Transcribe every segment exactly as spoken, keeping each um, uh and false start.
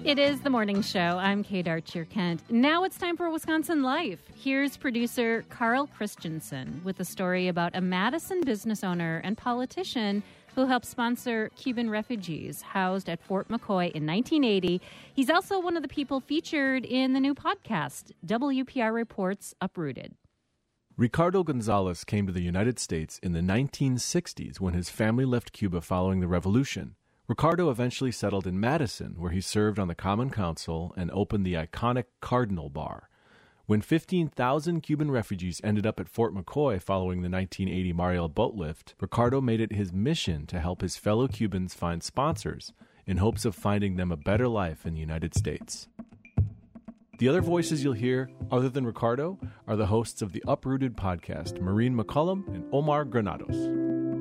It is the morning show. I'm Kate Archer-Kent. Now it's time for Wisconsin Life. Here's producer Carl Christensen with a story about a Madison business owner and politician who helped sponsor Cuban refugees housed at Fort McCoy in nineteen eighty. He's also one of the people featured in the new podcast, W P R Reports Uprooted. Ricardo Gonzalez came to the United States in the nineteen sixties when his family left Cuba following the revolution. Ricardo eventually settled in Madison, where he served on the Common Council and opened the iconic Cardinal Bar. When fifteen thousand Cuban refugees ended up at Fort McCoy following the nineteen eighty Mariel boat lift, Ricardo made it his mission to help his fellow Cubans find sponsors in hopes of finding them a better life in the United States. The other voices you'll hear, other than Ricardo, are the hosts of the Uprooted podcast, Maureen McCullum and Omar Granados.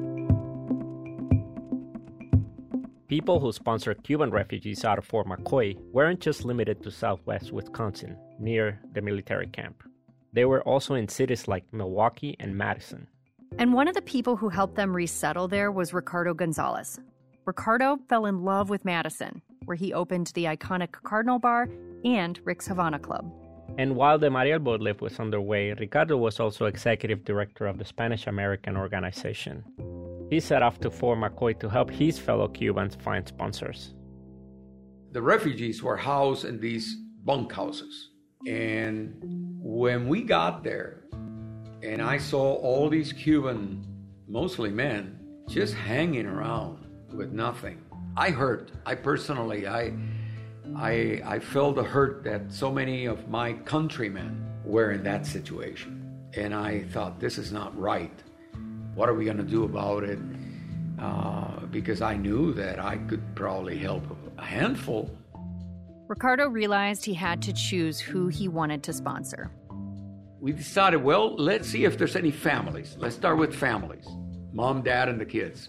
People who sponsored Cuban refugees out of Fort McCoy weren't just limited to southwest Wisconsin, near the military camp. They were also in cities like Milwaukee and Madison. And one of the people who helped them resettle there was Ricardo Gonzalez. Ricardo fell in love with Madison, where he opened the iconic Cardinal Bar and Rick's Havana Club. And while the Mariel boat lift was underway, Ricardo was also executive director of the Spanish American Organization. He set off to Fort McCoy to help his fellow Cubans find sponsors. The refugees were housed in these bunkhouses. And when we got there, and I saw all these Cuban, mostly men, just hanging around with nothing, I hurt. I personally, I, I, I felt the hurt that so many of my countrymen were in that situation. And I thought, this is not right. What are we going to do about it? Uh, because I knew that I could probably help a handful. Ricardo realized he had to choose who he wanted to sponsor. We decided, well, let's see if there's any families. Let's start with families. Mom, dad, and the kids.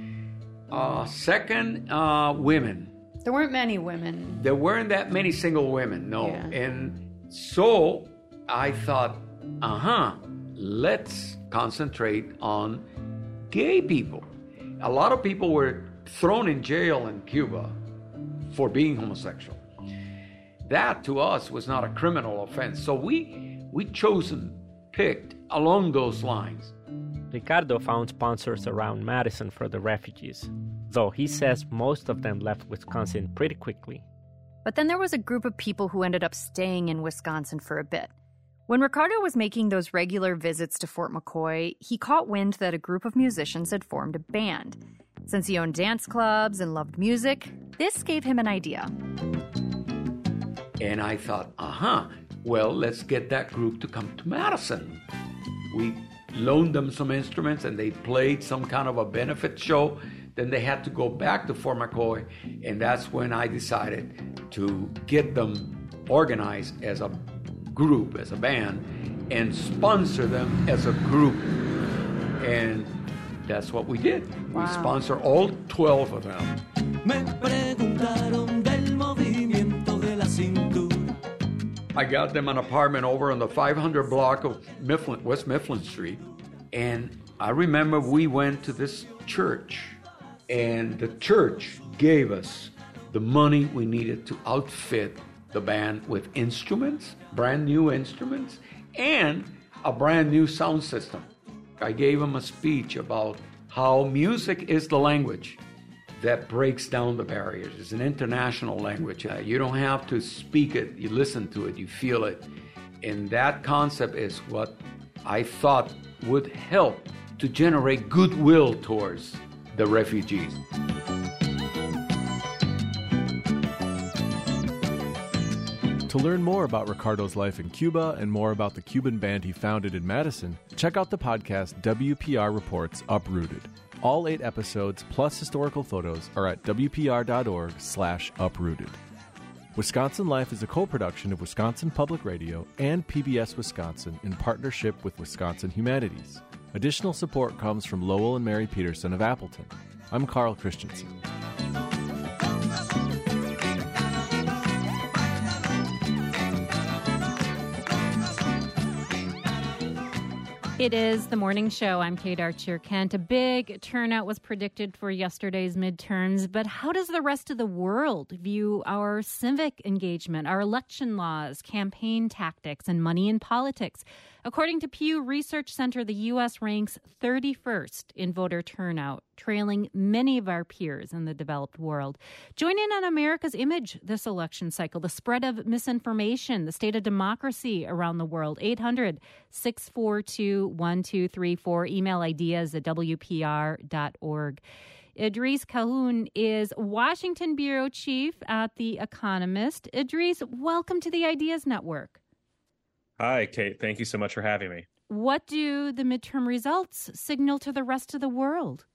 Uh, second, uh, women. There weren't many women. There weren't that many single women, no. Yeah. And so I thought, uh-huh, let's concentrate on gay people. A lot of people were thrown in jail in Cuba for being homosexual. That to us was not a criminal offense. So we we chosen, picked along those lines. Ricardo found sponsors around Madison for the refugees, though he says most of them left Wisconsin pretty quickly. But then there was a group of people who ended up staying in Wisconsin for a bit. When Ricardo was making those regular visits to Fort McCoy, he caught wind that a group of musicians had formed a band. Since he owned dance clubs and loved music, this gave him an idea. And I thought, uh-huh, well, let's get that group to come to Madison. We loaned them some instruments and they played some kind of a benefit show. Then they had to go back to Fort McCoy, and that's when I decided to get them organized as a group, as a band, and sponsor them as a group. And that's what we did. Wow. We sponsor all twelve of them. I got them an apartment over on the five hundred block of Mifflin, West Mifflin Street. And I remember we went to this church, and the church gave us the money we needed to outfit the band with instruments, brand new instruments, and a brand new sound system. I gave them a speech about how music is the language that breaks down the barriers. It's an international language. Uh, you don't have to speak it, you listen to it, you feel it. And that concept is what I thought would help to generate goodwill towards the refugees. To learn more about Ricardo's life in Cuba and more about the Cuban band he founded in Madison, check out the podcast W P R Reports Uprooted. All eight episodes, plus historical photos, are at W P R dot org slash uprooted. Wisconsin Life is a co-production of Wisconsin Public Radio and P B S Wisconsin in partnership with Wisconsin Humanities. Additional support comes from Lowell and Mary Peterson of Appleton. I'm Carl Christensen. It is the morning show. I'm Kate Archer-Kent. A big turnout was predicted for yesterday's midterms, but how does the rest of the world view our civic engagement, our election laws, campaign tactics, and money in politics? According to Pew Research Center, the U S ranks thirty-first in voter turnout, trailing many of our peers in the developed world. Join in on America's image this election cycle, the spread of misinformation, the state of democracy around the world. eight hundred, six four two, one two three four. Email ideas at W P R dot org. Idris Calhoun is Washington bureau chief at The Economist. Idris, welcome to the Ideas Network. Hi, Kate. Thank you so much for having me. What do the midterm results signal to the rest of the world?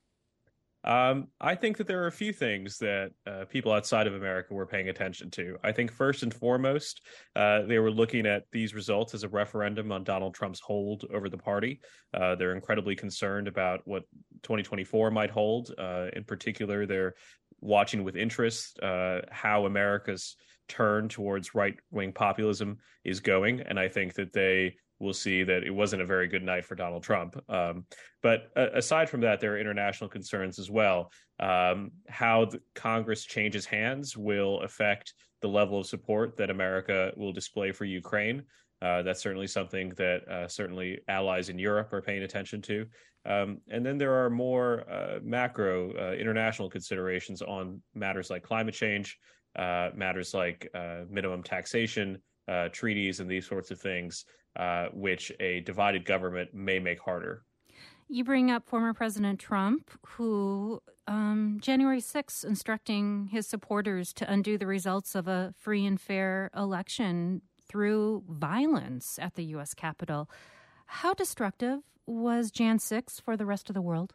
Um, I think that there are a few things that uh, people outside of America were paying attention to. I think first and foremost, uh, they were looking at these results as a referendum on Donald Trump's hold over the party. Uh, they're incredibly concerned about what twenty twenty-four might hold. Uh, in particular, they're watching with interest uh, how America's turn towards right-wing populism is going. And I think that they will see that it wasn't a very good night for Donald Trump. Um, but uh, aside from that, there are international concerns as well. Um, how the Congress changes hands will affect the level of support that America will display for Ukraine. Uh, that's certainly something that uh, certainly allies in Europe are paying attention to. Um, and then there are more uh, macro uh, international considerations on matters like climate change, uh, matters like uh, minimum taxation, uh, treaties, and these sorts of things, uh, which a divided government may make harder. You bring up former President Trump, who um, January sixth instructing his supporters to undo the results of a free and fair election through violence at the U S Capitol. How destructive was January sixth for the rest of the world?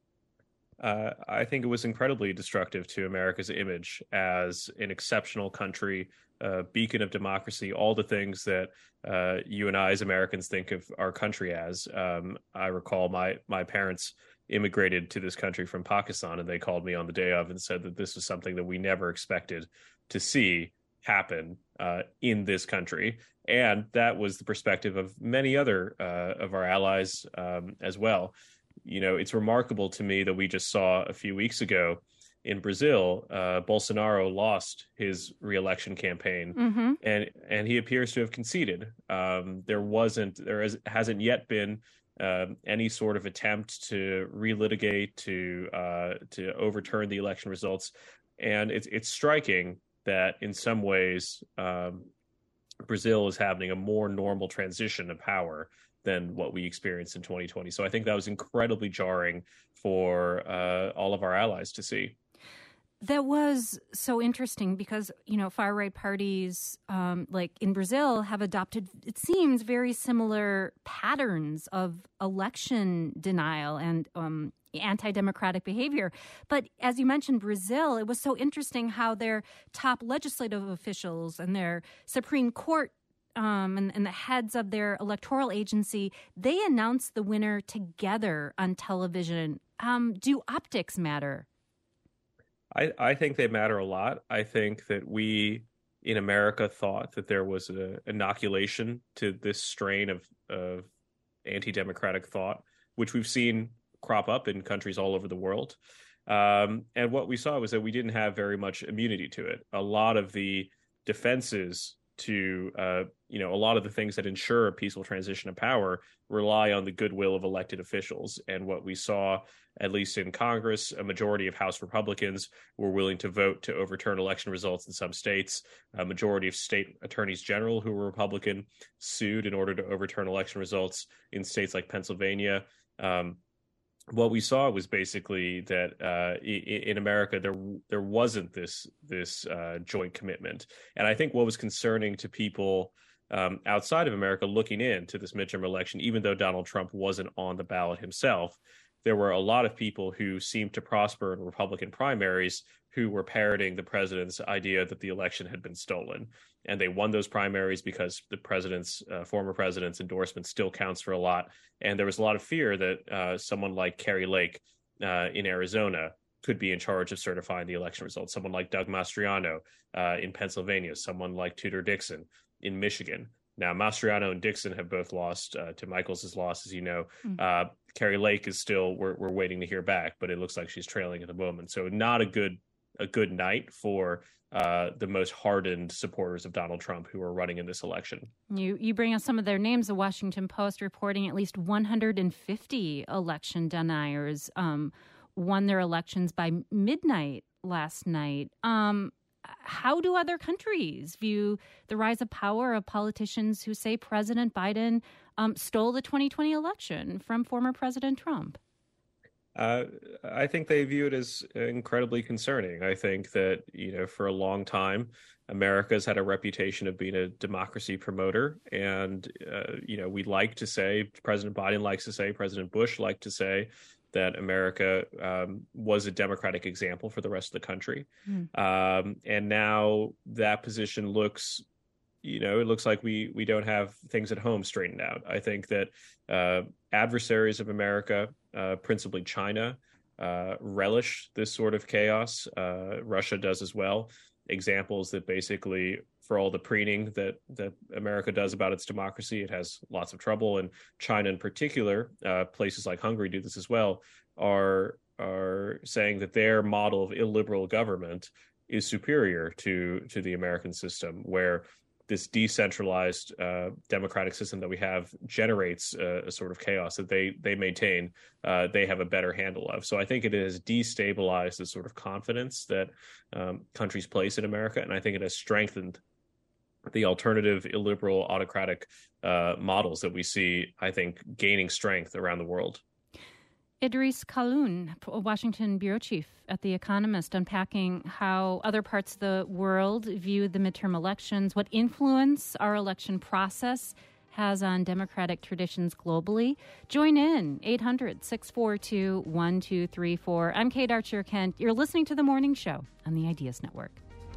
Uh, I think it was incredibly destructive to America's image as an exceptional country, a beacon of democracy, all the things that uh, you and I as Americans think of our country as. Um, I recall my my parents immigrated to this country from Pakistan, and they called me on the day of and said that this was something that we never expected to see happen uh, in this country. And that was the perspective of many other uh, of our allies um, as well. You know, it's remarkable to me that we just saw a few weeks ago in Brazil, uh, Bolsonaro lost his reelection campaign, mm-hmm. and and he appears to have conceded. Um, there wasn't, there is, hasn't yet been uh, any sort of attempt to relitigate, to uh, to overturn the election results, and it's it's striking that in some ways um, Brazil is having a more normal transition of power than what we experienced in twenty twenty. So I think that was incredibly jarring for uh, all of our allies to see. That was so interesting because, you know, far-right parties um, like in Brazil have adopted, it seems, very similar patterns of election denial and um, anti-democratic behavior. But as you mentioned, Brazil, it was so interesting how their top legislative officials and their Supreme Court Um, and, and the heads of their electoral agency, they announced the winner together on television. Um, do optics matter? I, I think they matter a lot. I think that we in America thought that there was an inoculation to this strain of, of anti-democratic thought, which we've seen crop up in countries all over the world. Um, and what we saw was that we didn't have very much immunity to it. A lot of the defenses to, uh, you know, a lot of the things that ensure a peaceful transition of power rely on the goodwill of elected officials. And what we saw, at least in Congress, a majority of House Republicans were willing to vote to overturn election results in some states. A majority of state attorneys general who were Republican sued in order to overturn election results in states like Pennsylvania. Um, What we saw was basically that uh, in America there there wasn't this this uh, joint commitment, and I think what was concerning to people um, outside of America looking into this midterm election, even though Donald Trump wasn't on the ballot himself, there were a lot of people who seemed to prosper in Republican primaries who were parroting the president's idea that the election had been stolen. And they won those primaries because the president's, uh, former president's endorsement still counts for a lot. And there was a lot of fear that uh, someone like Kari Lake uh, in Arizona could be in charge of certifying the election results. Someone like Doug Mastriano uh, in Pennsylvania, someone like Tudor Dixon in Michigan. Now, Mastriano and Dixon have both lost. Uh, Tim Michels has lost, as you know. Mm-hmm. Uh, Carrie Lake is still, we're, we're waiting to hear back, but it looks like she's trailing at the moment. So not a good a good night for uh, the most hardened supporters of Donald Trump who are running in this election. You you bring us some of their names. The Washington Post reporting at least one hundred fifty election deniers um, won their elections by midnight last night. Um, how do other countries view the rise of power of politicians who say President Biden um, stole the twenty twenty election from former President Trump? Uh, I think they view it as incredibly concerning. I think that, you know, for a long time, America's had a reputation of being a democracy promoter. And, uh, you know, we like to say, President Biden likes to say, President Bush liked to say that America um, was a democratic example for the rest of the country. Mm. Um, and now that position looks you know, it looks like we we don't have things at home straightened out. I think that uh, adversaries of America, uh, principally China, uh, relish this sort of chaos. Uh, Russia does as well. Examples that basically, for all the preening that that America does about its democracy, it has lots of trouble. And China in particular, uh, places like Hungary do this as well, are are saying that their model of illiberal government is superior to to the American system, where this decentralized uh, democratic system that we have generates uh, a sort of chaos that they they maintain uh, they have a better handle of. So I think it has destabilized the sort of confidence that um, countries place in America, and I think it has strengthened the alternative, illiberal, autocratic uh, models that we see, I think, gaining strength around the world. Idris Khaloun, Washington bureau chief at The Economist, unpacking how other parts of the world view the midterm elections, what influence our election process has on democratic traditions globally. Join in, eight hundred, six four two, one two three four. I'm Kate Archer-Kent. You're listening to The Morning Show on the Ideas Network.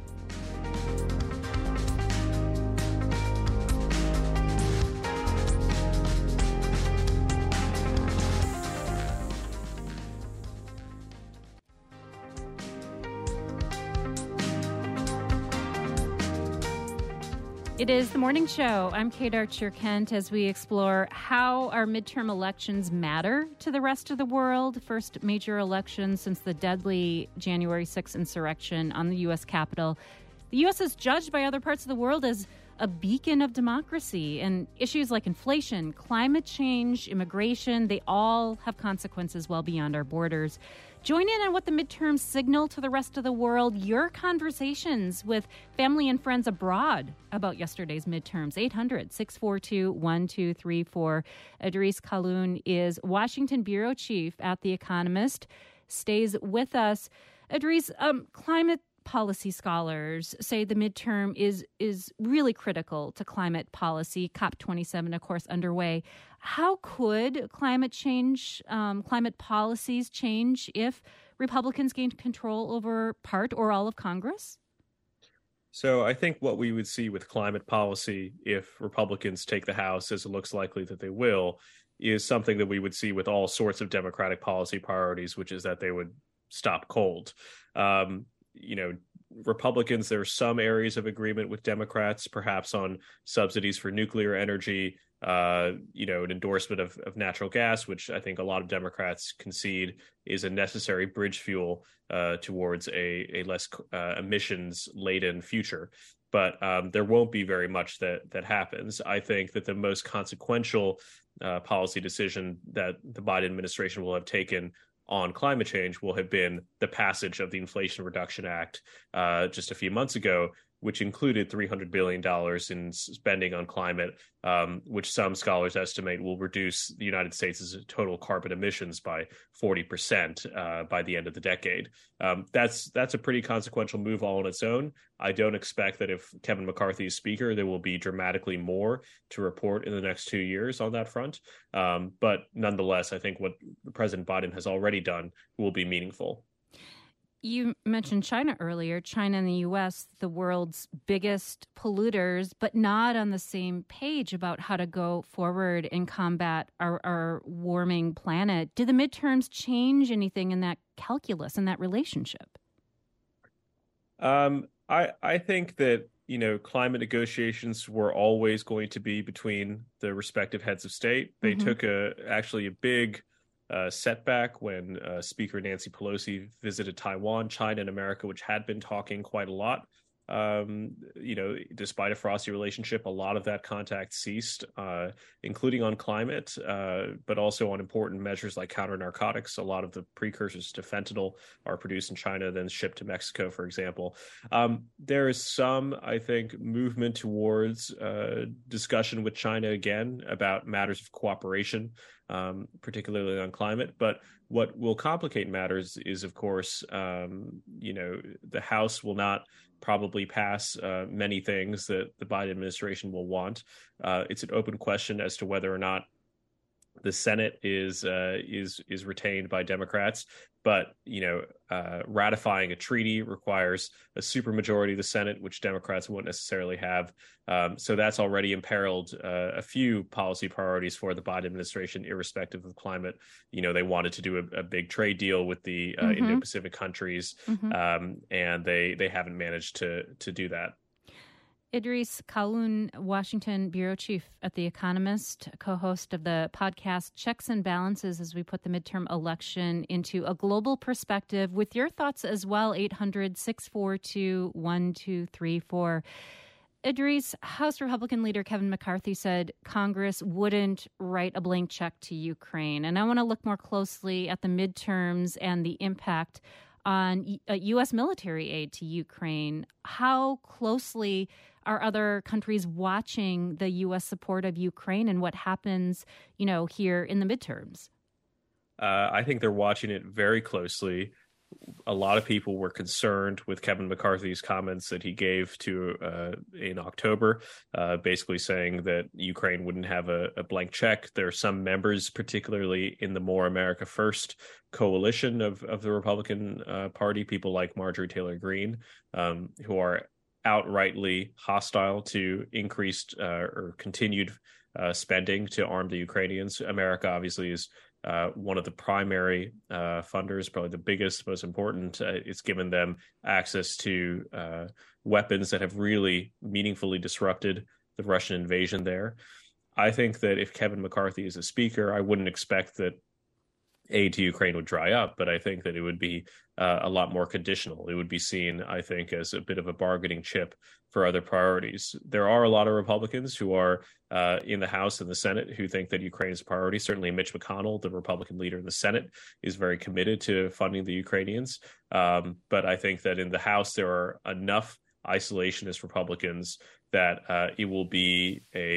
It is The Morning Show. I'm Kate Archer-Kent as we explore how our midterm elections matter to the rest of the world. First major election since the deadly January sixth insurrection on the U S Capitol. The U S is judged by other parts of the world as a beacon of democracy, and issues like inflation, climate change, immigration, they all have consequences well beyond our borders. Join in on what the midterms signal to the rest of the world, your conversations with family and friends abroad about yesterday's midterms. eight hundred, six four two, one two three four. Idris Khaloun is Washington bureau chief at The Economist, stays with us. Idris, um, climate policy scholars say the midterm is is really critical to climate policy. COP twenty-seven, of course, underway. How could climate change, um, climate policies change if Republicans gained control over part or all of Congress? So I think what we would see with climate policy, if Republicans take the House, as it looks likely that they will, is something that we would see with all sorts of Democratic policy priorities, which is that they would stop cold. Um, you know, Republicans, there are some areas of agreement with Democrats, perhaps on subsidies for nuclear energy, uh, you know, an endorsement of, of natural gas, which I think a lot of Democrats concede is a necessary bridge fuel uh, towards a, a less uh, emissions-laden future. But um, there won't be very much that that happens. I think that the most consequential uh, policy decision that the Biden administration will have taken on climate change will have been the passage of the Inflation Reduction Act uh, just a few months ago, which included three hundred billion dollars in spending on climate, um, which some scholars estimate will reduce the United States' total carbon emissions by forty percent uh, by the end of the decade. Um, that's that's a pretty consequential move all on its own. I don't expect that if Kevin McCarthy is Speaker, there will be dramatically more to report in the next two years on that front. Um, but nonetheless, I think what President Biden has already done will be meaningful. You mentioned China earlier. China and the U S, the world's biggest polluters, but not on the same page about how to go forward and combat our, our warming planet. Did the midterms change anything in that calculus, in that relationship? Um, I, I think that you know, climate negotiations were always going to be between the respective heads of state. They mm-hmm. took a actually a big uh, setback when uh, Speaker Nancy Pelosi visited Taiwan. China and America, which had been talking quite a lot, um, you know, despite a frosty relationship, a lot of that contact ceased, uh, including on climate, uh, but also on important measures like counter narcotics. A lot of the precursors to fentanyl are produced in China, then shipped to Mexico, for example. Um, there is some, I think, movement towards uh, discussion with China again about matters of cooperation, um, particularly on climate. But what will complicate matters is, of course, um, you know, the House will not probably pass uh, many things that the Biden administration will want. Uh, it's an open question as to whether or not the Senate is uh, is is retained by Democrats. But, you know, uh, ratifying a treaty requires a supermajority of the Senate, which Democrats won't necessarily have. Um, so that's already imperiled uh, a few policy priorities for the Biden administration, irrespective of climate. You know, they wanted to do a, a big trade deal with the uh, mm-hmm. Indo-Pacific countries, mm-hmm. um, and they they haven't managed to to do that. Idrees Khaoun, Washington bureau chief at The Economist, co-host of the podcast Checks and Balances as we put the midterm election into a global perspective, with your thoughts as well, eight hundred, six four two, one two three four. Idrees, House Republican leader Kevin McCarthy said Congress wouldn't write a blank check to Ukraine. And I want to look more closely at the midterms and the impact on U S military aid to Ukraine. How closely are other countries watching the U S support of Ukraine and what happens, you know, here in the midterms? Uh, I think they're watching it very closely. A lot of people were concerned with Kevin McCarthy's comments that he gave to uh, in October, uh, basically saying that Ukraine wouldn't have a, a blank check. There are some members, particularly in the More America First coalition of, of the Republican uh, Party, people like Marjorie Taylor Greene, um, who are outrightly hostile to increased uh, or continued uh, spending to arm the Ukrainians. America obviously is Uh, one of the primary uh, funders, probably the biggest, most important. Uh, it's given them access to uh, weapons that have really meaningfully disrupted the Russian invasion there. I think that if Kevin McCarthy is a speaker, I wouldn't expect that aid to Ukraine would dry up, but I think that it would be uh, a lot more conditional. It would be seen, I think, as a bit of a bargaining chip for other priorities. There are a lot of Republicans who are uh, in the House and the Senate who think that Ukraine is a priority. Certainly Mitch McConnell, the Republican leader in the Senate, is very committed to funding the Ukrainians. Um, but I think that in the House, there are enough isolationist Republicans that uh, it will be a,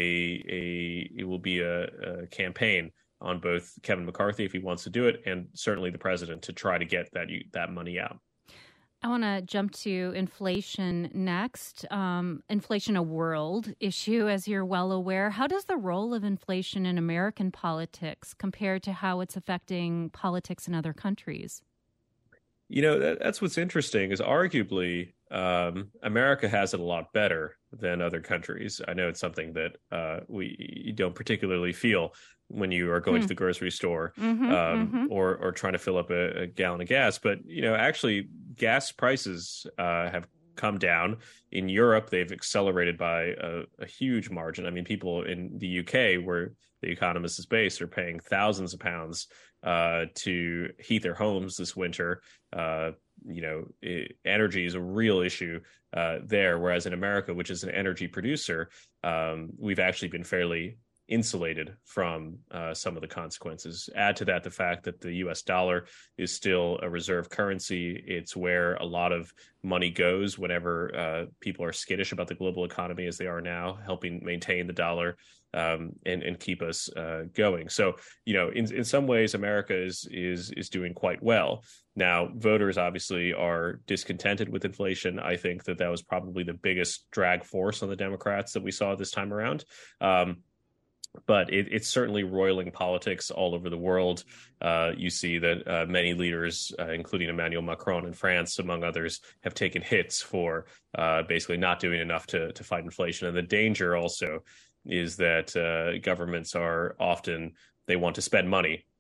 a it will be a, a campaign on both Kevin McCarthy, if he wants to do it, and certainly the president to try to get that that money out. I want to jump to inflation next. Um, inflation, a world issue, as you're well aware. How does the role of inflation in American politics compare to how it's affecting politics in other countries? You know, that, that's what's interesting is arguably um, America has it a lot better than other countries. I know it's something that uh, we you don't particularly feel when you are going mm. to the grocery store mm-hmm, um, mm-hmm. or or trying to fill up a, a gallon of gas. But, you know, actually gas prices uh, have come down. In Europe, they've accelerated by a, a huge margin. I mean, people in the U K, where The Economist is based, are paying thousands of pounds uh, to heat their homes this winter. Uh, you know, it, energy is a real issue uh, there, whereas in America, which is an energy producer, um, we've actually been fairly insulated from uh, some of the consequences. Add to that the fact that the U S dollar is still a reserve currency. It's where a lot of money goes whenever uh, people are skittish about the global economy, as they are now, helping maintain the dollar um, and, and keep us uh, going. So, you know, in, in some ways, America is is is doing quite well. Now, voters obviously are discontented with inflation. I think that that was probably the biggest drag force on the Democrats that we saw this time around. Um, But it, it's certainly roiling politics all over the world. Uh, you see that uh, many leaders, uh, including Emmanuel Macron in France, among others, have taken hits for uh, basically not doing enough to, to fight inflation. And the danger also is that uh, governments are often, they want to spend money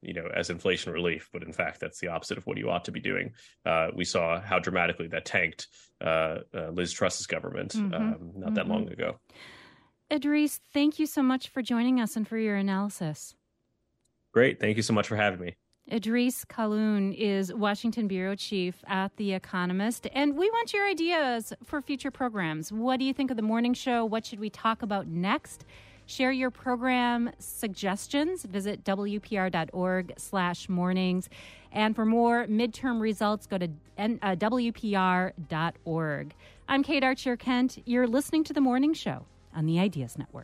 you know, as inflation relief, but in fact, that's the opposite of what you ought to be doing. Uh, we saw how dramatically that tanked uh, uh, Liz Truss's government mm-hmm. um, not mm-hmm. that long ago. Idris, thank you so much for joining us and for your analysis. Great. Thank you so much for having me. Idris Khaloun is Washington bureau chief at The Economist, and we want your ideas for future programs. What do you think of the morning show? What should we talk about next? Share your program suggestions. Visit W P R dot org slash mornings. And for more midterm results, go to W P R dot org. I'm Kate Archer-Kent. You're listening to The Morning Show on the Ideas Network.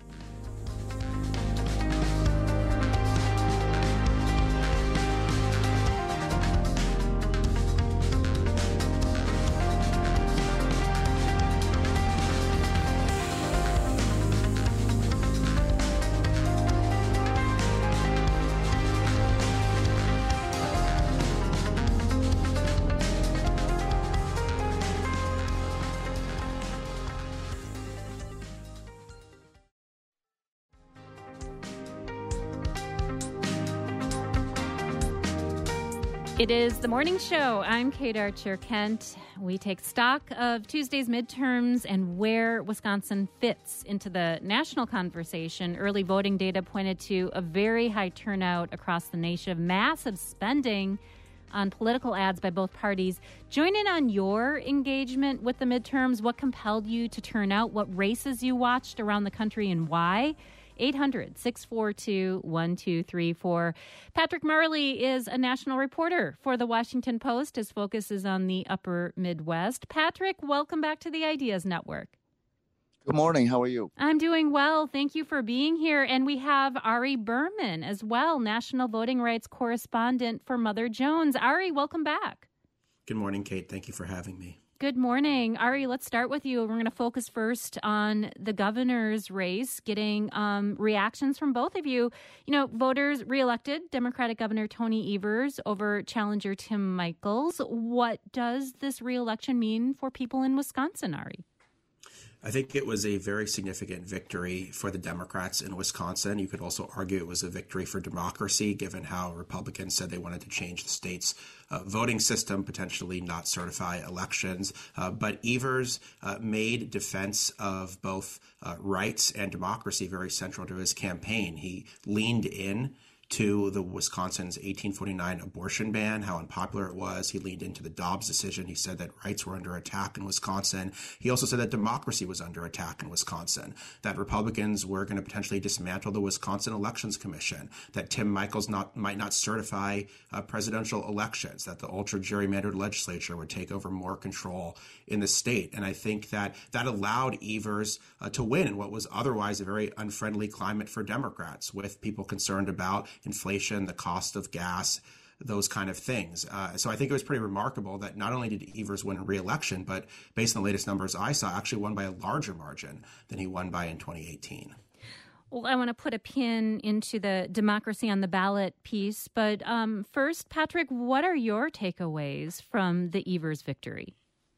It is The Morning Show. I'm Kate Archer-Kent. We take stock of Tuesday's midterms and where Wisconsin fits into the national conversation. Early voting data pointed to a very high turnout across the nation, massive spending on political ads by both parties. Join in on your engagement with the midterms. What compelled you to turn out? What races you watched around the country and why? eight hundred, six four two, one two three four. Patrick Marley is a national reporter for The Washington Post. His focus is on the upper Midwest. Patrick, welcome back to the Ideas Network. Good morning. How are you? I'm doing well. Thank you for being here. And we have Ari Berman as well, national voting rights correspondent for Mother Jones. Ari, welcome back. Good morning, Kate. Thank you for having me. Good morning. Ari, let's start with you. We're going to focus first on the governor's race, getting um, reactions from both of you. You know, voters reelected Democratic Governor Tony Evers over challenger Tim Michels. What does this reelection mean for people in Wisconsin, Ari? I think it was a very significant victory for the Democrats in Wisconsin. You could also argue it was a victory for democracy, given how Republicans said they wanted to change the state's uh, voting system, potentially not certify elections. Uh, but Evers uh, made defense of both uh, rights and democracy very central to his campaign. He leaned in to the Wisconsin's eighteen forty-nine abortion ban, how unpopular it was. He leaned into the Dobbs decision. He said that rights were under attack in Wisconsin. He also said that democracy was under attack in Wisconsin, that Republicans were going to potentially dismantle the Wisconsin Elections Commission, that Tim Michels not, might not certify uh, presidential elections, that the ultra-gerrymandered legislature would take over more control in the state. And I think that that allowed Evers uh, to win in what was otherwise a very unfriendly climate for Democrats, with people concerned about inflation, the cost of gas, those kind of things. Uh, so I think it was pretty remarkable that not only did Evers win a re-election, but based on the latest numbers I saw, actually won by a larger margin than he won by in twenty eighteen. Well, I want to put a pin into the democracy on the ballot piece. But um, first, Patrick, what are your takeaways from the Evers victory?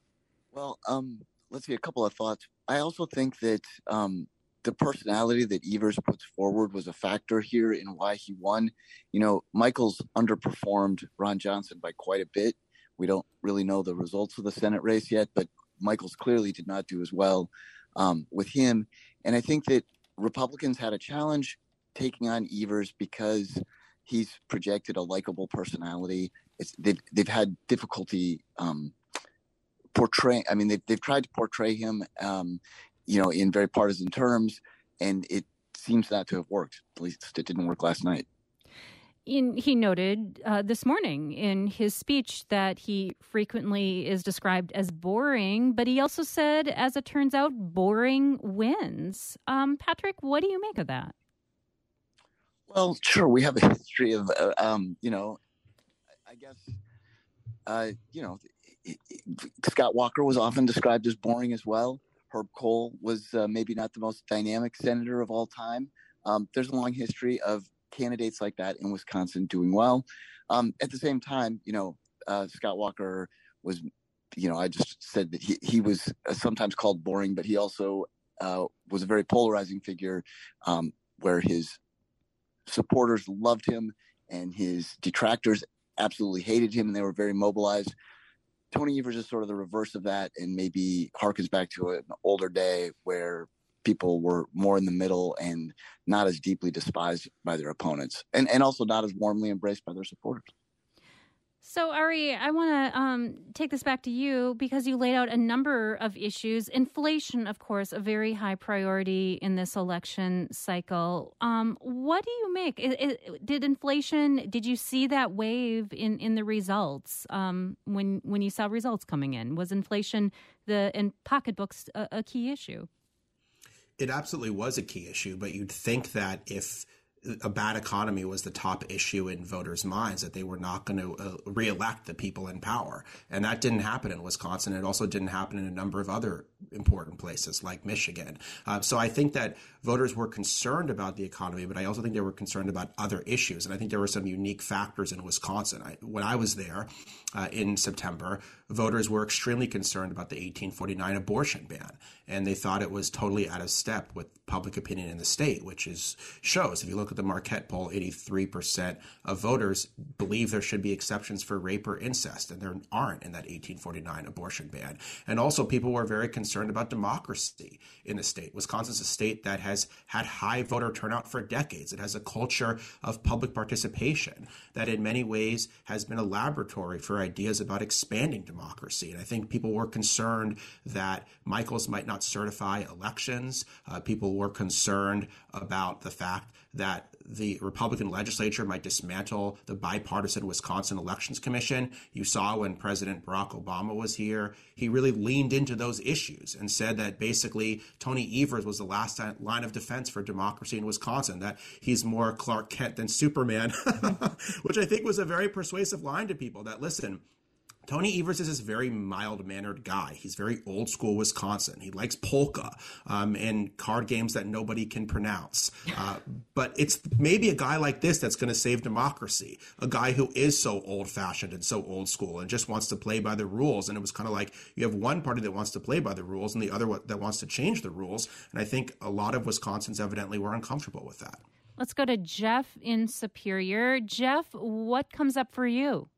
Well, um, let's see, a couple of thoughts. I also think that um, the personality that Evers puts forward was a factor here in why he won. You know, Michels underperformed Ron Johnson by quite a bit. We don't really know the results of the Senate race yet, but Michels clearly did not do as well um, with him. And I think that Republicans had a challenge taking on Evers because he's projected a likable personality. It's, they've, they've had difficulty um, portraying, I mean, they've, they've tried to portray him um, you know, in very partisan terms, and it seems not to have worked. At least it didn't work last night. In, he noted uh, this morning in his speech that he frequently is described as boring, but he also said, as it turns out, boring wins. Um, Patrick, what do you make of that? Well, sure, we have a history of, uh, um, you know, I guess, uh, you know, it, it, Scott Walker was often described as boring as well. Herb Kohl was uh, maybe not the most dynamic senator of all time. Um, there's a long history of candidates like that in Wisconsin doing well. Um, at the same time, you know, uh, Scott Walker was, you know, I just said that he, he was sometimes called boring, but he also uh, was a very polarizing figure um, where his supporters loved him and his detractors absolutely hated him, and they were very mobilized. Tony Evers is sort of the reverse of that, and maybe harkens back to an older day where people were more in the middle and not as deeply despised by their opponents, and, and also not as warmly embraced by their supporters. So, Ari, I want to um, take this back to you because you laid out a number of issues. Inflation, of course, a very high priority in this election cycle. Um, what do you make? It, it, did inflation, did you see that wave in, in the results um, when when you saw results coming in? Was inflation the in pocketbooks a, a key issue? It absolutely was a key issue, but you'd think that if a bad economy was the top issue in voters' minds, that they were not going to uh, reelect the people in power. And that didn't happen in Wisconsin. It also didn't happen in a number of other important places like Michigan. Uh, so I think that voters were concerned about the economy, but I also think they were concerned about other issues. And I think there were some unique factors in Wisconsin. I, when I was there uh, in September, voters were extremely concerned about the eighteen forty-nine abortion ban. And they thought it was totally out of step with public opinion in the state, which is shows. If you look at the Marquette poll, eighty-three percent of voters believe there should be exceptions for rape or incest, and there aren't in that eighteen forty-nine abortion ban. And also people were very concerned about democracy in the state. Wisconsin's a state that has had high voter turnout for decades. It has a culture of public participation that in many ways has been a laboratory for ideas about expanding democracy. And I think people were concerned that Michels might not certify elections. Uh, people were concerned about the fact that the Republican legislature might dismantle the bipartisan Wisconsin Elections Commission. You saw when President Barack Obama was here, he really leaned into those issues and said that basically Tony Evers was the last line of defense for democracy in Wisconsin, that he's more Clark Kent than Superman, which I think was a very persuasive line to people that, listen, Tony Evers is this very mild-mannered guy. He's very old-school Wisconsin. He likes polka um, and card games that nobody can pronounce. Uh, but it's maybe a guy like this that's going to save democracy, a guy who is so old-fashioned and so old-school and just wants to play by the rules. And it was kind of like you have one party that wants to play by the rules and the other that wants to change the rules. And I think a lot of Wisconsins evidently were uncomfortable with that. Let's go to Jeff in Superior. Jeff, what comes up for you?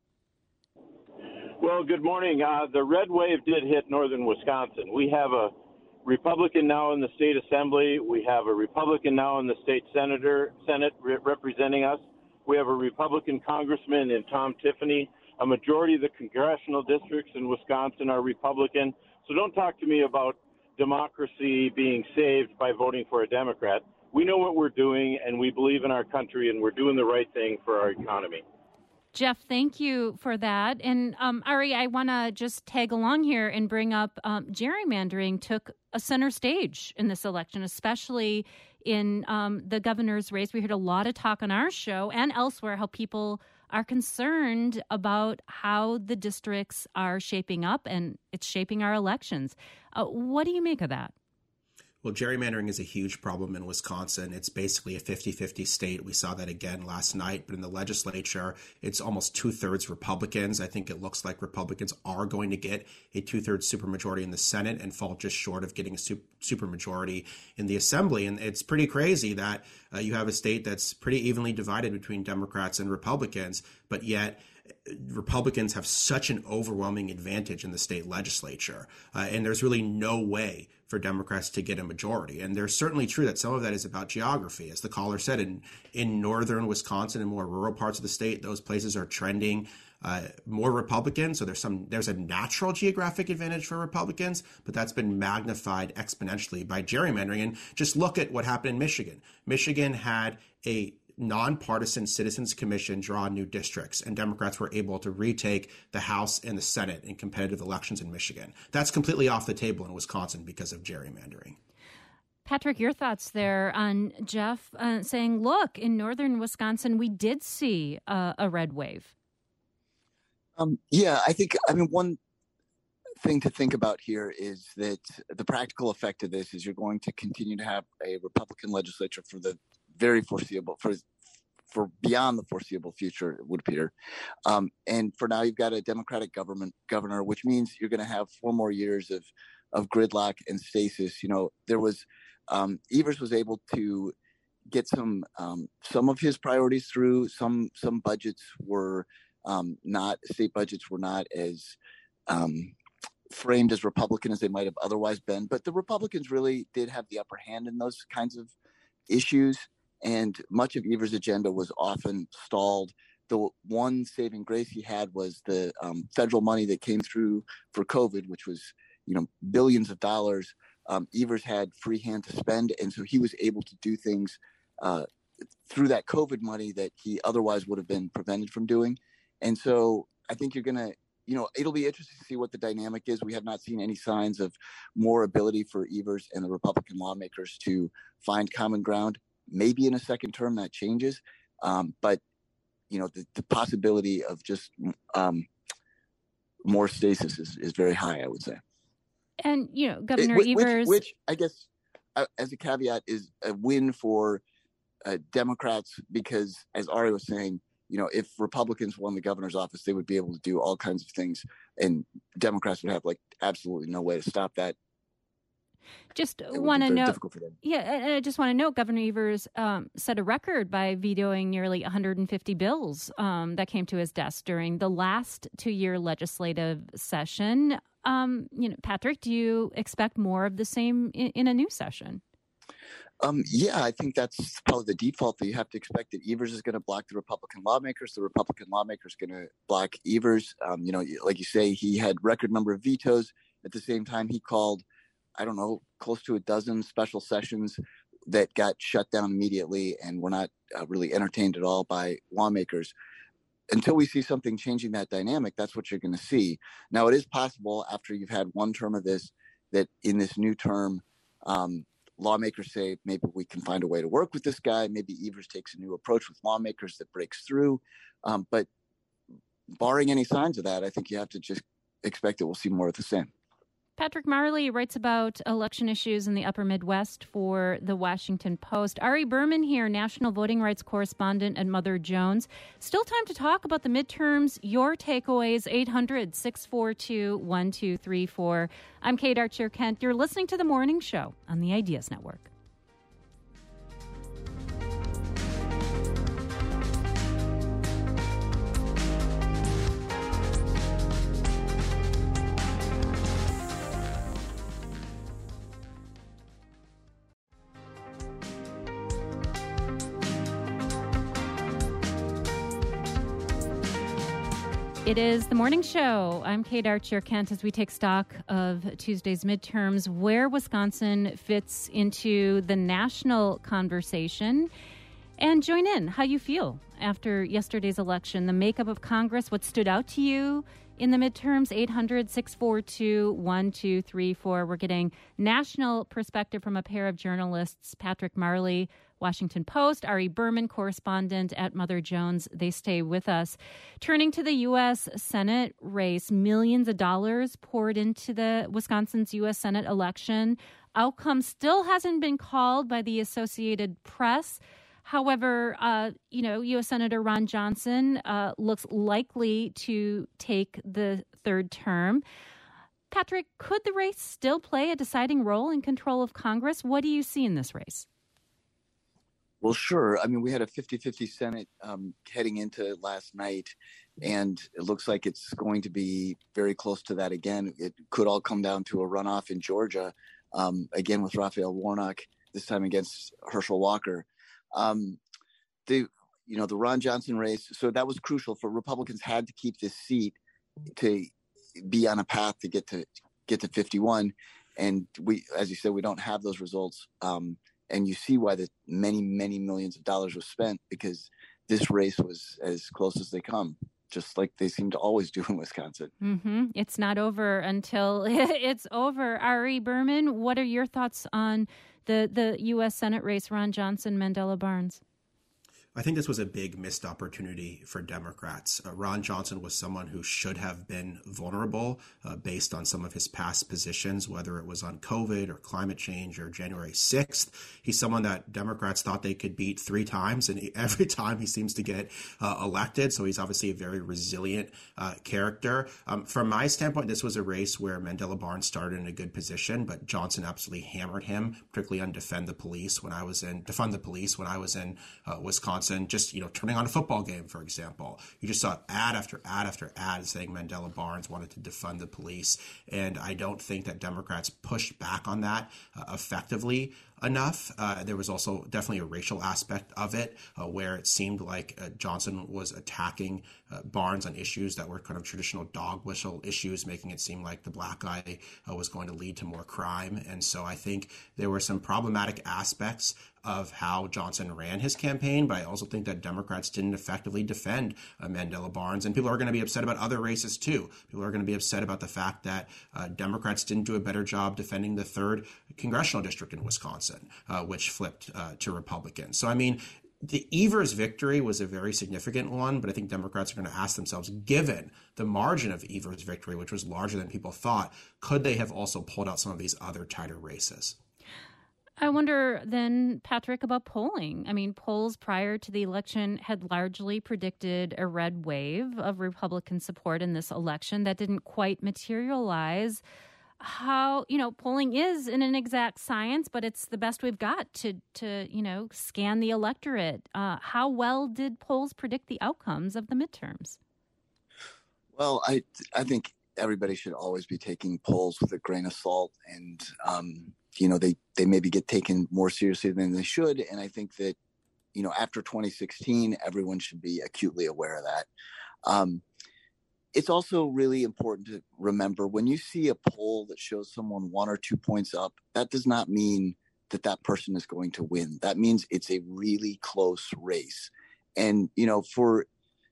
Well, good morning. Uh, the red wave did hit northern Wisconsin. We have a Republican now in the state assembly. We have a Republican now in the state senator Senate re- representing us. We have a Republican congressman in Tom Tiffany. A majority of the congressional districts in Wisconsin are Republican. So don't talk to me about democracy being saved by voting for a Democrat. We know what we're doing, and we believe in our country, and we're doing the right thing for our economy. Jeff, thank you for that. And um, Ari, I want to just tag along here and bring up um, gerrymandering took a center stage in this election, especially in um, the governor's race. We heard a lot of talk on our show and elsewhere how people are concerned about how the districts are shaping up, and it's shaping our elections. Uh, what do you make of that? Well, gerrymandering is a huge problem in Wisconsin. It's basically a fifty-fifty state. We saw that again last night. But in the legislature, it's almost two-thirds Republicans. I think it looks like Republicans are going to get a two-thirds supermajority in the Senate and fall just short of getting a supermajority in the Assembly. And it's pretty crazy that uh, you have a state that's pretty evenly divided between Democrats and Republicans, but yet Republicans have such an overwhelming advantage in the state legislature. Uh, and there's really no way for Democrats to get a majority. And there's certainly true that some of that is about geography. As the caller said, in, in northern Wisconsin and more rural parts of the state, those places are trending uh, more Republican. So there's some there's a natural geographic advantage for Republicans, but that's been magnified exponentially by gerrymandering. And just look at what happened in Michigan. Michigan had a nonpartisan Citizens Commission draw new districts, and Democrats were able to retake the House and the Senate in competitive elections in Michigan. That's completely off the table in Wisconsin because of gerrymandering. Patrick, your thoughts there on Jeff uh, saying, look, in northern Wisconsin, we did see uh, a red wave. Um, yeah, I think, I mean, one thing to think about here is that the practical effect of this is you're going to continue to have a Republican legislature for the very foreseeable, for for beyond the foreseeable future, it would appear. Um, and for now, you've got a Democratic government governor, which means you're going to have four more years of of gridlock and stasis. You know, there was um, Evers was able to get some um, some of his priorities through. Some some budgets were um, not state budgets were not as um, framed as Republican as they might have otherwise been. But the Republicans really did have the upper hand in those kinds of issues, and much of Evers' agenda was often stalled. The one saving grace he had was the um, federal money that came through for COVID, which was, you know, billions of dollars. Um, Evers had free hand to spend, and so he was able to do things uh, through that COVID money that he otherwise would have been prevented from doing. And so I think you're going to, you know, it'll be interesting to see what the dynamic is. We have not seen any signs of more ability for Evers and the Republican lawmakers to find common ground. Maybe in a second term that changes, um, but you know, the, the possibility of just um, more stasis is, is very high, I would say. And, you know, Governor it, which, Evers... Which, I guess, uh, as a caveat, is a win for uh, Democrats because, as Ari was saying, you know, if Republicans won the governor's office, they would be able to do all kinds of things, and Democrats would have, like, absolutely no way to stop that. Just want to note, yeah, and I just want to note, Governor Evers um, set a record by vetoing nearly one hundred fifty bills um, that came to his desk during the last two-year legislative session. Um, you know, Patrick, do you expect more of the same in, in a new session? Um, yeah, I think that's probably the default that you have to expect, that Evers is going to block the Republican lawmakers. The Republican lawmakers are going to block Evers. Um, you know, like you say, he had record number of vetoes. At the same time, he called, I don't know, close to a dozen special sessions that got shut down immediately and were not uh, really entertained at all by lawmakers. Until we see something changing that dynamic, that's what you're going to see. Now, it is possible after you've had one term of this, that in this new term, um, lawmakers say, maybe we can find a way to work with this guy. Maybe Evers takes a new approach with lawmakers that breaks through. Um, but barring any signs of that, I think you have to just expect that we'll see more of the same. Patrick Marley writes about election issues in the upper Midwest for the Washington Post. Ari Berman here, national voting rights correspondent at Mother Jones. Still time to talk about the midterms. Your takeaways, eight hundred, six four two, one two three four. I'm Kate Archer-Kent. You're listening to The Morning Show on the Ideas Network. It is The Morning Show. I'm Kate Archer-Kent as we take stock of Tuesday's midterms, where Wisconsin fits into the national conversation. And join in how you feel after yesterday's election, the makeup of Congress, what stood out to you in the midterms. Eight hundred, six four two, one two three four. We're getting national perspective from a pair of journalists, Patrick Marley, Washington Post, Ari Berman, correspondent at Mother Jones. They stay with us. Turning to the U S Senate race, millions of dollars poured into the Wisconsin's U S Senate election. Outcome still hasn't been called by the Associated Press. However, uh, you know, U S Senator Ron Johnson uh, looks likely to take the third term. Patrick, could the race still play a deciding role in control of Congress? What do you see in this race? Well, sure. I mean, we had a fifty-fifty Senate um, heading into last night, and it looks like it's going to be very close to that again. It could all come down to a runoff in Georgia, um, again with Raphael Warnock, this time against Herschel Walker. Um, the, you know, the Ron Johnson race, so that was crucial for Republicans had to keep this seat to be on a path to get to get to fifty-one. And we, as you said, we don't have those results. Um, And you see why the many, many millions of dollars was spent, because this race was as close as they come, just like they seem to always do in Wisconsin. Mm-hmm. It's not over until it's over. Ari Berman, what are your thoughts on the, the U S Senate race, Ron Johnson, Mandela Barnes? I think this was a big missed opportunity for Democrats. Uh, Ron Johnson was someone who should have been vulnerable uh, based on some of his past positions, whether it was on COVID or climate change or January sixth. He's someone that Democrats thought they could beat three times, and he, every time he seems to get uh, elected. So he's obviously a very resilient uh, character. Um, from my standpoint, this was a race where Mandela Barnes started in a good position, but Johnson absolutely hammered him, particularly on defend the police when I was in defund the police when I was in uh, Wisconsin. Just, you know, turning on a football game, for example. You just saw ad after ad after ad saying Mandela Barnes wanted to defund the police. And I don't think that Democrats pushed back on that uh, effectively enough. Uh, there was also definitely a racial aspect of it uh, where it seemed like uh, Johnson was attacking uh, Barnes on issues that were kind of traditional dog whistle issues, making it seem like the black guy uh, was going to lead to more crime. And so I think there were some problematic aspects of how Johnson ran his campaign, but I also think that Democrats didn't effectively defend uh, Mandela Barnes. And people are going to be upset about other races too. People are going to be upset about the fact that uh, Democrats didn't do a better job defending the third congressional district in Wisconsin, uh, which flipped uh, to Republicans. So, I mean, the Evers victory was a very significant one, but I think Democrats are going to ask themselves, given the margin of Evers' victory, which was larger than people thought, could they have also pulled out some of these other tighter races? I wonder then, Patrick, about polling. I mean, polls prior to the election had largely predicted a red wave of Republican support in this election that didn't quite materialize. How, you know, polling is an inexact science, but it's the best we've got to, to you know, scan the electorate. Uh, how well did polls predict the outcomes of the midterms? Well, I I think everybody should always be taking polls with a grain of salt, and um, you know, they, they maybe get taken more seriously than they should. And I think that, you know, after twenty sixteen, everyone should be acutely aware of that. Um, it's also really important to remember when you see a poll that shows someone one or two points up, that does not mean that that person is going to win. That means it's a really close race. And, you know, for,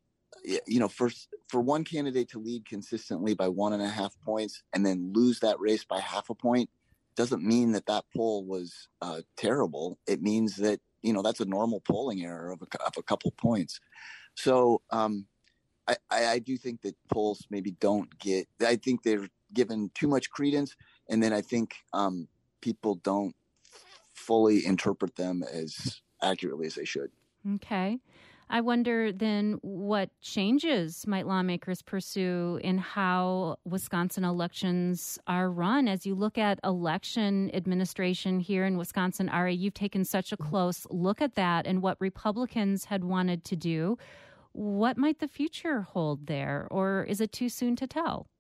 you know, for, for one candidate to lead consistently by one and a half points and then lose that race by half a point doesn't mean that that poll was uh, terrible. It means that, you know, that's a normal polling error of a, of a couple points. So um, I, I, I do think that polls maybe don't get, I think they're given too much credence. And then I think um, people don't fully interpret them as accurately as they should. Okay. I wonder then what changes might lawmakers pursue in how Wisconsin elections are run. As you look at election administration here in Wisconsin, Ari, you've taken such a close look at that and what Republicans had wanted to do. What might the future hold there, or is it too soon to tell?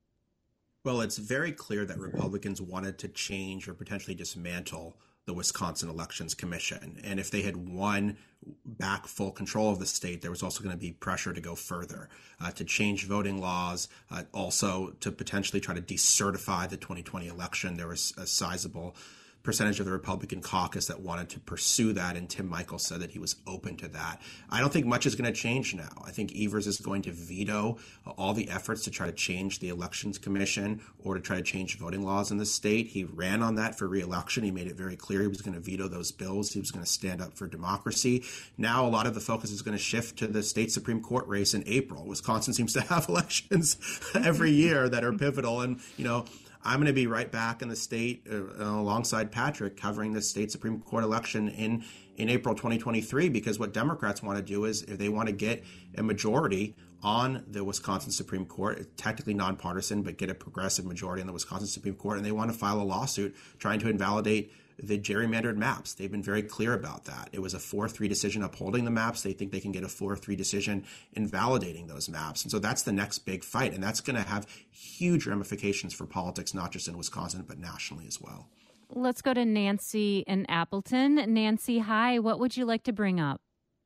Well, it's very clear that Republicans wanted to change or potentially dismantle the Wisconsin Elections Commission. And if they had won back full control of the state, there was also going to be pressure to go further, uh, to change voting laws, uh, also to potentially try to decertify the twenty twenty election. There was a sizable percentage of the Republican caucus that wanted to pursue that, and Tim Michels said that he was open to that. I don't think much is going to change now. I think Evers is going to veto all the efforts to try to change the Elections Commission or to try to change voting laws in the state. He ran on that for re-election. He made it very clear he was going to veto those bills. He was going to stand up for democracy. Now a lot of the focus is going to shift to the state Supreme Court race in April. Wisconsin seems to have elections every year that are pivotal, and, you know, I'm going to be right back in the state uh, alongside Patrick covering the state Supreme Court election in, in April twenty twenty-three, because what Democrats want to do is if they want to get a majority on the Wisconsin Supreme Court, it's technically nonpartisan, but get a progressive majority on the Wisconsin Supreme Court, and they want to file a lawsuit trying to invalidate the gerrymandered maps. They've been very clear about that. It was a four three decision upholding the maps. They think they can get a four three decision invalidating those maps. And so that's the next big fight. And that's going to have huge ramifications for politics, not just in Wisconsin, but nationally as well. Let's go to Nancy in Appleton. Nancy, hi. What would you like to bring up?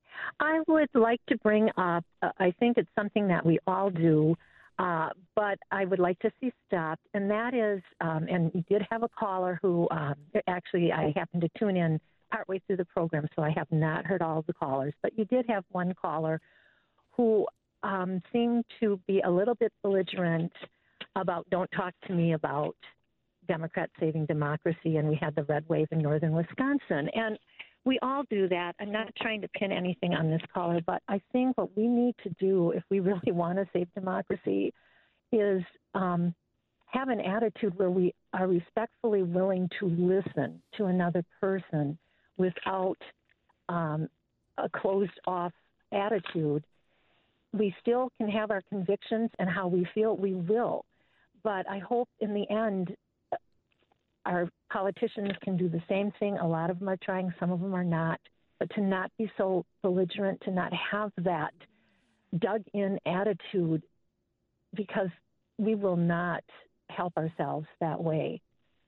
I would like to bring up, uh, I think it's something that we all do, Uh, but I would like to see stopped, and that is, um, and you did have a caller who, um, actually, I happened to tune in partway through the program, so I have not heard all of the callers, but you did have one caller who um, seemed to be a little bit belligerent about don't talk to me about Democrats saving democracy, and we had the red wave in northern Wisconsin. And we all do that. I'm not trying to pin anything on this caller, but I think what we need to do if we really want to save democracy is um, have an attitude where we are respectfully willing to listen to another person without um, a closed-off attitude. We still can have our convictions and how we feel, we will. But I hope in the end our politicians can do the same thing. A lot of them are trying, some of them are not. But to not be so belligerent, to not have that dug-in attitude, because we will not help ourselves that way.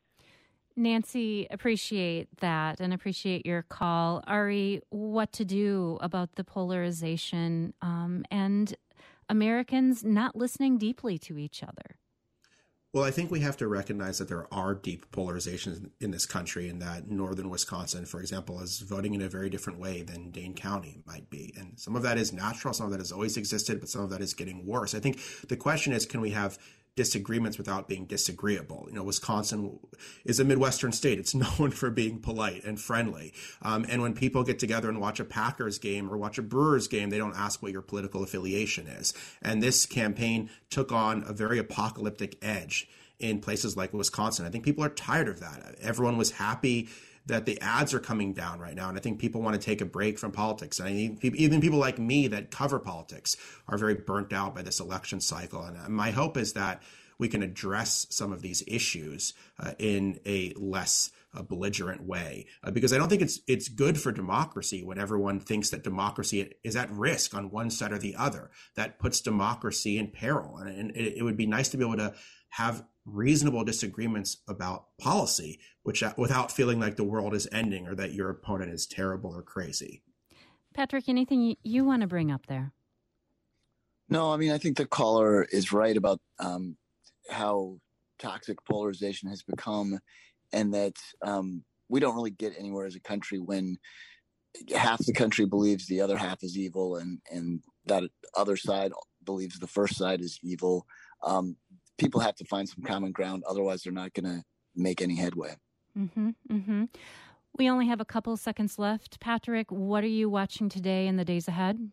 Nancy, appreciate that and appreciate your call. Ari, what to do about the polarization um, and Americans not listening deeply to each other? Well, I think we have to recognize that there are deep polarizations in this country, and that northern Wisconsin, for example, is voting in a very different way than Dane County might be. And some of that is natural, some of that has always existed, but some of that is getting worse. I think the question is, can we have disagreements without being disagreeable? You know, Wisconsin is a Midwestern state. It's known for being polite and friendly. Um, and when people get together and watch a Packers game or watch a Brewers game, they don't ask what your political affiliation is. And this campaign took on a very apocalyptic edge in places like Wisconsin. I think people are tired of that. Everyone was happy that the ads are coming down right now. And I think people want to take a break from politics. And I mean, even people like me that cover politics are very burnt out by this election cycle. And my hope is that we can address some of these issues uh, in a less uh, belligerent way, uh, because I don't think it's it's good for democracy when everyone thinks that democracy is at risk on one side or the other. That puts democracy in peril. And, and it, it would be nice to be able to have reasonable disagreements about policy, which without feeling like the world is ending or that your opponent is terrible or crazy. Patrick, anything you, you want to bring up there? No, I mean, I think the caller is right about um, how toxic polarization has become, and that um, we don't really get anywhere as a country when half the country believes the other half is evil, and, and that other side believes the first side is evil. Um, people have to find some common ground. Otherwise, they're not going to make any headway. Mm-hmm, mm-hmm. We only have a couple seconds left. Patrick, what are you watching today and the days ahead?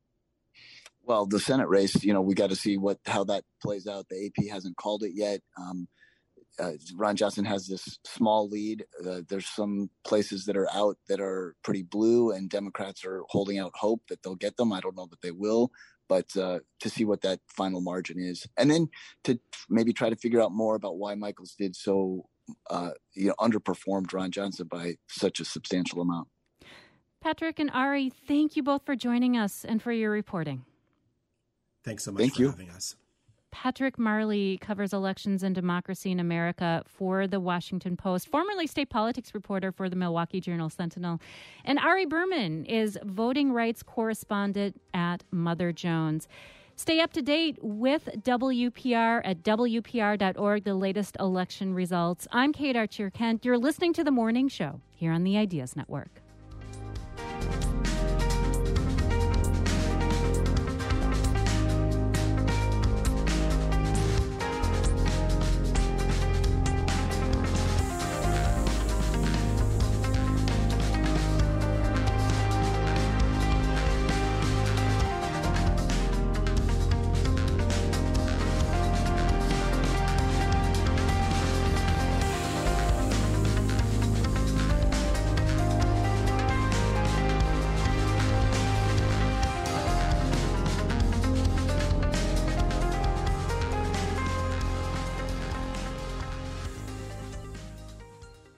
Well, the Senate race, you know, we got to see what how that plays out. The A P hasn't called it yet. Um, uh, Ron Johnson has this small lead. Uh, there's some places that are out that are pretty blue, and Democrats are holding out hope that they'll get them. I don't know that they will. But uh, to see what that final margin is, and then to maybe try to figure out more about why Michaels did so, uh, you know, underperformed Ron Johnson by such a substantial amount. Patrick and Ari, thank you both for joining us and for your reporting. Thanks so much Thank for you. having us. Patrick Marley covers elections and democracy in America for the Washington Post, formerly state politics reporter for the Milwaukee Journal-Sentinel. And Ari Berman is voting rights correspondent at Mother Jones. Stay up to date with W P R at W P R dot org, the latest election results. I'm Kate Archer-Kent. You're listening to The Morning Show here on the Ideas Network.